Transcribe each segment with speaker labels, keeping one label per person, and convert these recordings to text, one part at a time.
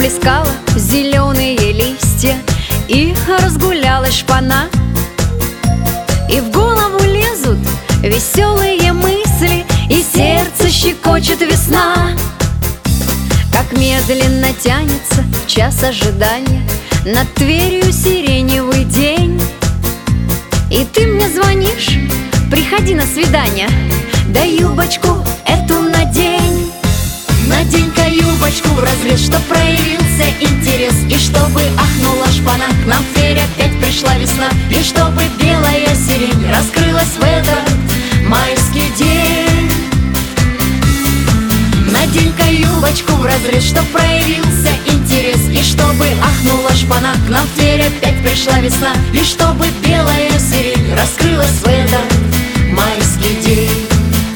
Speaker 1: расплескала зеленые листья и разгулялась шпана. И в голову лезут веселые мысли, и сердце щекочет весна. Как медленно тянется час ожидания, над Тверью сиреневый день. И ты мне звонишь: приходи на свидание, да юбочку эту надень. Надень-ка юбочку в разрез, чтоб проявился интерес, и чтобы ахнула шпана, к нам в Тверь опять пришла весна, и чтобы белая сирень раскрылась в этот майский день. Надень-ка юбочку в разрез, чтоб проявился интерес, и чтобы ахнула шпана, к нам в Тверь опять пришла весна, и чтобы белая сирень раскрылась в этот майский день.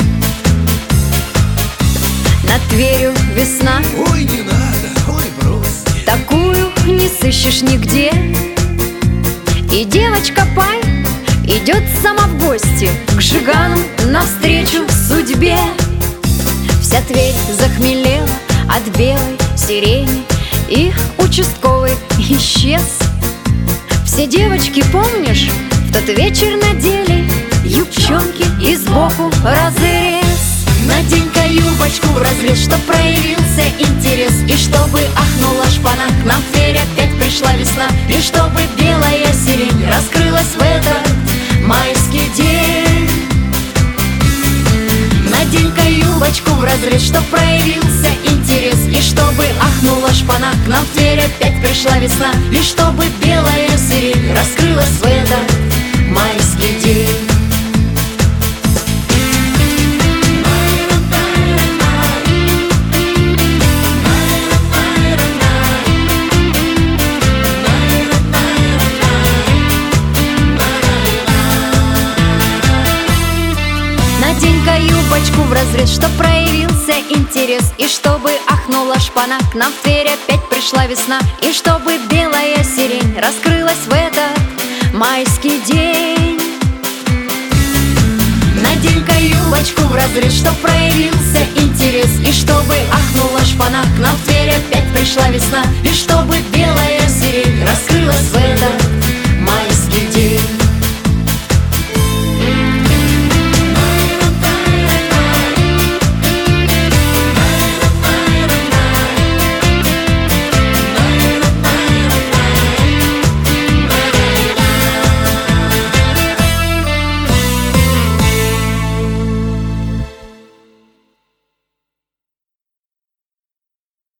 Speaker 1: Над Тверью весна,
Speaker 2: ой, не надо, ой, бросьте,
Speaker 1: такую не сыщешь нигде. И девочка Пай идет сама в гости к Жигану навстречу судьбе. Вся Тверь захмелела от белой сирени, и участковый исчез. Все девочки, помнишь, в тот вечер надели юбчонки и сбоку разрез. Надень-ка юбочку в разрез, чтоб проявился интерес, и чтобы ахнула шпана, к нам в Тверь опять пришла весна, и чтобы белая сирень раскрылась в этот майский день. Надень-ка юбочку в разрез, чтоб проявился интерес, и чтобы ахнула шпана, к нам в Тверь опять пришла весна, и чтобы белая сирень раскрылась в этот майский день. Надень-ка юбочку в разрез, чтоб проявился интерес, и чтобы ахнула шпана, к нам в Тверь опять пришла весна, и чтобы белая сирень раскрылась в этот майский день. Надень-ка юбочку в разрез, чтоб проявился интерес, и чтобы ахнула шпана, к нам в Тверь опять пришла весна, и чтобы